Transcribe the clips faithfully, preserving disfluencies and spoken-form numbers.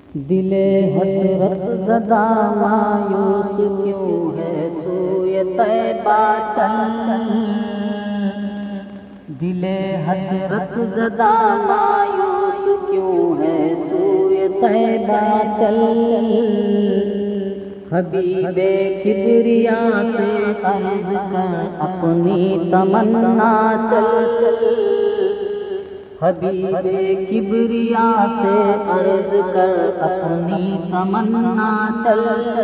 دل حسرت زدہ مایوس کیوں ہے سوئے طیبہ چل، دل حسرت زدہ مایوس کیوں ہے سوئے طیبہ چل، حبیب کبریا سے عرض کر اپنی تمنا چل، حبیب کبریا سے عرض کر اپنی تمنا چل،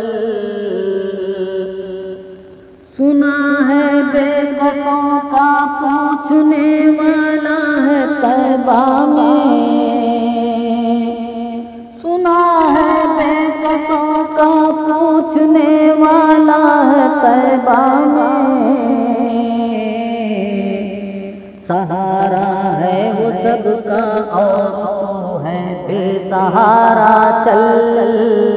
سنا ہے بے کسوں کا پوچھنے والا ہے طیبہ میں، سنا ہے بے کسوں کا پوچھنے والا ہے طیبہ میں، سہارا ہے وہ سب کا اور تو ہے بے سہارا چل،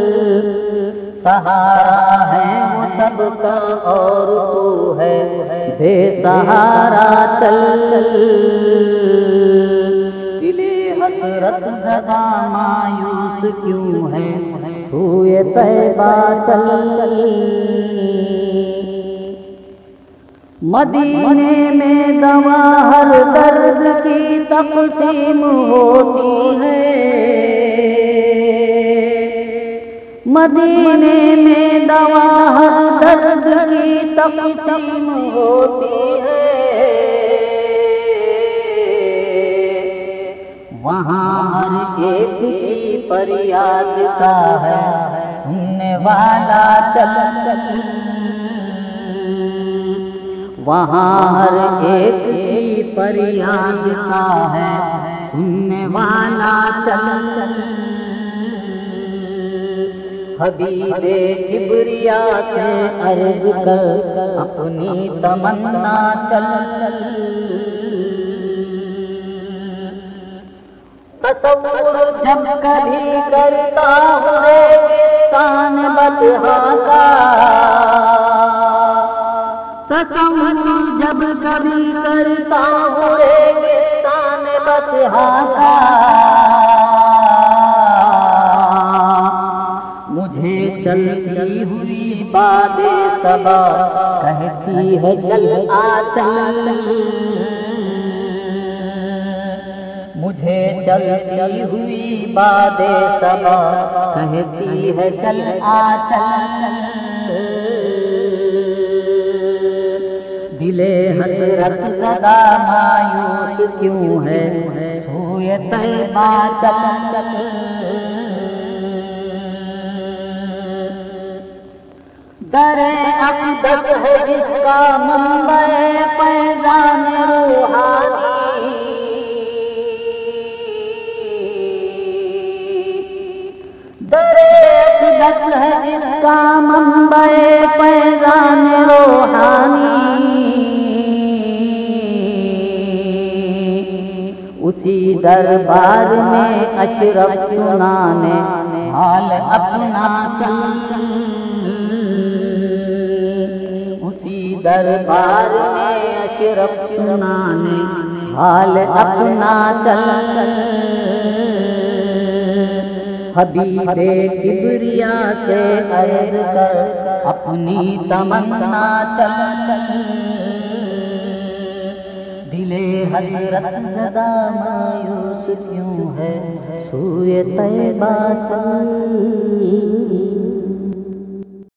سہارا ہے وہ سب کا اور تو ہے بے سہارا چل، دل حسرت زدہ مایوس کیوں ہے سوئے طیبہ چل، مدینے میں دوا ہر درد کی تقسیم ہوتی ہے، مدینے میں دوا ہر درد کی تقسیم ہوتی ہے، وہاں ہر ایک کی فریاد کا ہے سننے والا چل، وہاں ہر ایک کی فریاد کا ہے سننے والا چل، حبیب کبریا سے عرض کر اپنی تمنا چل، تصور جب کبھی کرتا ہوں ریگستان بدہا کا، تصور جب کبھی کرتا ہوں ریگستان بدہا کا، مجھے چلتی ہوئی باد صبا کہتی ہے چل آ چل، مجھے چلتی ہوئی باد صبا کہتی ہے چل آ چل، دل حسرت زدہ مایوس کیوں ہے سوئے طیبہ چل، در اقدس ہے جس کا منبع فیضان روحانی، در اقدس ہے جس کا منبع فیضان روحانی، اسی دربار میں اشرف سنانے حال اپنا چل، اسی دربار میں اشرف سنانے حال اپنا چل، حبیب کبریا سے عرض کر اپنی تمنا چل، دل حسرت زدہ مایوس کیوں ہے سوئے طیبہ چل۔